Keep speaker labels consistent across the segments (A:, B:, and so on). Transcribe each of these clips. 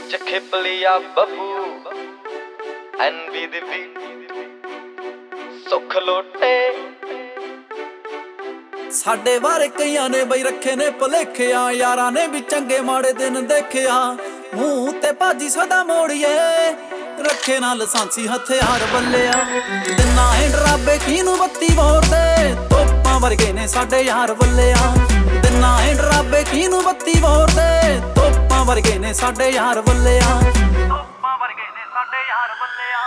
A: ਵਿੱਚ ਖਿਪਲੀਆ ਬੱਬੂ ਐਨਵੀ ਦੀ ਬੀਟ ਸੁੱਖ ਲੋਟੇ।
B: ਸਾਡੇ ਬਾਰੇ ਕਈਆਂ ਨੇ ਬਈ ਰੱਖੇ ਨੇ ਭੁਲੇਖਿਆ, ਯਾਰਾਂ ਨੇ ਵੀ ਚੰਗੇ ਮਾੜੇ ਦਿਨ ਦੇਖਿਆ। ਮੂੰਹ ਤੇ ਭਾਜੀ ਸਦਾ ਮੋੜੀਏ, ਰੱਖੇ ਨਾ ਲਾਇਸੈਂਸੀ ਹਥਿਆਰ ਬੱਲਿਆ। ਦਿਨਾਂ ਹੈ ਡਰਾਬੇ ਕਿਹਨੂੰ ਬੱਤੀ ਵੋਰਦੇ, ਤੋਪਾਂ ਵਰਗੇ ਨੇ ਸਾਡੇ ਯਾਰ ਬੱਲਿਆ। ਦਿਨਾਂ ਹੈ ਡਰਾਬੇ ਕਿਹਨੂੰ ਬੱਤੀ ਵੋਰਦੇ, ਤੋਪਾਂ ਵਰਗੇ ਨੇ ਸਾਡੇ ਯਾਰ ਬੱਲਿਆ। ਤੋਪਾਂ ਵਰਗੇ ਨੇ ਸਾਡੇ ਯਾਰ ਬੱਲਿਆ।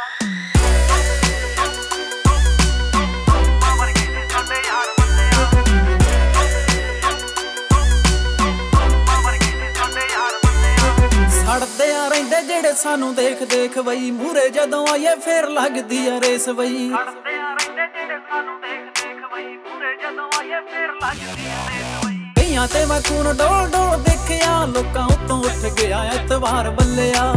B: ਸੜਦੇ ਆ ਰਹਿੰਦੇ ਜਿਹੜੇ ਸਾਨੂੰ ਦੇਖ ਦੇਖ ਬਈ, ਮੂਰੇ ਜਦੋਂ ਆਈਏ ਫੇਰ ਲੱਗਦੀ ਆ ਰੇਸ ਬਈ। ਸੜਦੇ ਆ ਰਹਿੰਦੇ ਜਿਹੜੇ ਸਾਨੂੰ ਦੇਖ ਦੇਖ ਬਈ, ਮੂਰੇ ਜਦੋਂ ਆਈਏ ਫੇਰ ਲੱਗਦੀ ਆ ਰੇਸ ਬਈ। ਕਈਆਂ ਤੇ ਮੈਂ ਖੂਨ ਡੋਲ ਡੋਲ ਦੇਖਿਆ, ਲੋਕਾਂ ਉੱਤੋਂ ਉੱਠ ਗਿਆ ਐਤਵਾਰ ਬੱਲਿਆ।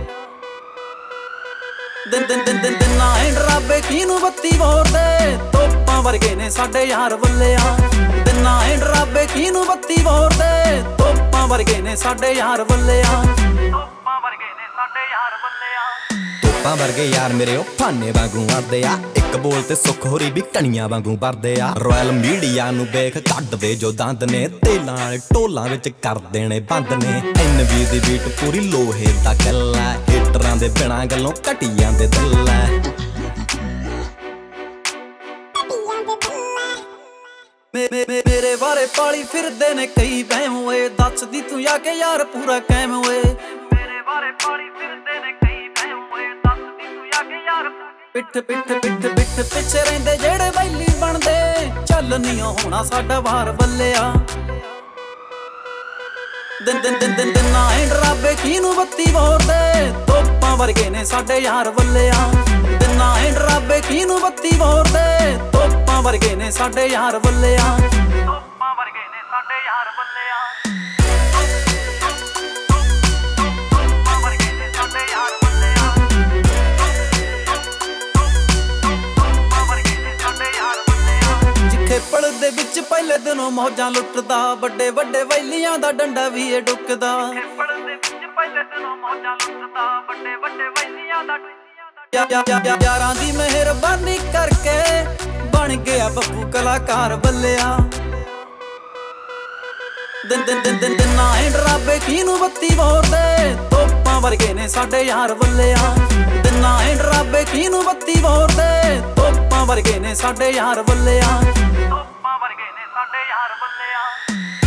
B: ਦਿਨਾਂ ਹੈ ਡਰਾਬੇ ਕਿਹਨੂੰ ਬੱਤੀ ਵੋਰਦੇ, ਤੋਪਾਂ ਵਰਗੇ ਨੇ ਸਾਡੇ ਯਾਰ ਬੱਲਿਆ। ਦਿਨਾਂ ਹੈ ਡਰਾਬੇ ਕਿਹਨੂੰ ਬੱਤੀ ਵੋਰਦੇ, ਤੋਪਾਂ ਵਰਗੇ ਨੇ ਸਾਡੇ ਯਾਰ ਬੱਲਿਆ। ਤੋਪਾਂ ਵਰਗੇ ਨੇ ਸਾਡੇ ਯਾਰ ਬੱਲਿਆ।
C: ਤੋਪਾਂ ਵਰਗੇ ਯਾਰ ਮੇਰੇ ਉਹ ਫਾਨੇ ਵਾਂਗੂ ਆੜਦੇ ਆ, ਇੱਕ ਬੋਲ ਤੇ ਸੁੱਖ ਹੋਰੀ ਵੀ ਕਣੀਆਂ ਵਾਂਗੂ ਵਰਦੇ ਆ। ਰਾਇਲ ਮੀਡੀਆ ਨੂੰ ਵੇਖ ਕੱਢਦੇ ਜੋ ਦੰਦ ਨੇ, ਤੇਲਾਂ ਵਾਲੇ ਟੋਲਾਂ ਵਿੱਚ ਕਰ ਦੇਣੇ ਬੰਦ ਨੇ। ਐਨਵੀ ਦੀ ਬੀਟ ਪੂਰੀ ਲੋਹੇ ਦਾ ਗੱਲਾ, ਹੀਟਰਾਂ ਦੇ ਬਿਨਾਂ ਗੱਲੋਂ ਘਟੀਆਂ ਦੇ ਦਿਲ ਐ।
B: ਮੇਰੇ ਬਾਰੇ ਪਾਲੀ ਫਿਰਦੇ ਨੇ ਕਈ ਵਹਿਮ ਓਏ, ਦੱਸਦੀ ਤੂੰ ਆ ਕੇ ਯਾਰ ਪੂਰਾ ਕਾਇਮ ਓਏ। ਮੇਰੇ ਬਾਰੇ ਪਾਲੀ ਫਿਰਦੇ ਨੇ ਕਈ ਵਹਿਮ ਓਏ, ਦੱਸਦੀ ਤੂੰ ਆ ਕੇ ਯਾਰ ਪਿੱਠ ਪਿੱਠ ਪਿੱਠ ਪਿੱਠ ਪਿੱਛੇ ਰਹਿੰਦੇ ਜਿਹੜੇ ਬੈਲੀ ਬਣਦੇ, ਚੱਲ ਨੀ ਹੋਣਾ ਸਾਡਾ ਵਾਰ ਬੱਲਿਆ। ਦਿਨਾਂ ਹੈ ਡਰਾਬੇ ਕਿਹਨੂੰ ਬੱਤੀ ਵੋਰਦੇ, ਤੋਪਾਂ ਵਰਗੇ ਨੇ ਸਾਡੇ ਯਾਰ ਬੱਲਿਆ। ਦਿਨਾਂ ਹੈ ਡਰਾਬੇ ਕਿਹਨੂੰ ਬੱਤੀ ਵੋਰਦੇ, ਤੋਪਾਂ ਵਰਗੇ ਨੇ ਸਾਡੇ ਯਾਰ ਬੱਲਿਆ। ਤੋਪਾਂ ਵਰਗੇ ਨੇ ਸਾਡੇ ਯਾਰ ਬੱਲਿਆ। ਤੋਪਾਂ ਵਰਗੇ ਨੇ ਸਾਡੇ ਯਾਰ ਬੱਲਿਆ। ਤੋਪਾਂ ਵਰਗੇ ਨੇ ਸਾਡੇ ਯਾਰ ਬੱਲਿਆ। ਜਿੱਥੇ ਪਲ ਦੇ ਵਿੱਚ ਪਹਿਲੇ ਦਿਨੋਂ ਮੌਜਾਂ ਲੁੱਟਦਾ, ਵੱਡੇ ਵੱਡੇ ਵੈਲੀਆਂ ਦਾ ਡੰਡਾ ਵੀ ਇਹ ਡੁੱਕਦਾ। ਪਲ ਦੇ ਵਿੱਚ ਪਹਿਲੇ ਦਿਨੋਂ ਮੌਜਾਂ ਲੁੱਟਦਾ, ਵੱਡੇ ਵੱਡੇ ਵੈਲੀਆਂ ਦਾ ਯਾਰਾਂ ਦੀ ਮਿਹਰਬਾਨੀ ਕਰਕੇ ਬਣ ਗਿਆ ਬੱਬੂ ਕਲਾਕਾਰ ਬੱਲਿਆ। ਦਿਨਾਂ ਹੈ ਡਰਾਬੇ ਕਿਹਨੂੰ ਬੱਤੀ ਵੋਰਦੇ, ਤੋਪਾਂ ਵਰਗੇ ਨੇ ਸਾਡੇ ਯਾਰ ਬੱਲਿਆ। ਦਿਨਾਂ ਹੈ ਡਰਾਬੇ ਕਿਹਨੂੰ ਬੱਤੀ ਵੋਰਦੇ, ਤੋਪਾਂ ਵਰਗੇ ਨੇ ਸਾਡੇ ਯਾਰ ਬੱਲਿਆ। ਤੋਪਾਂ ਵਰਗੇ ਨੇ ਸਾਡੇ ਯਾਰ ਬੱਲਿਆ।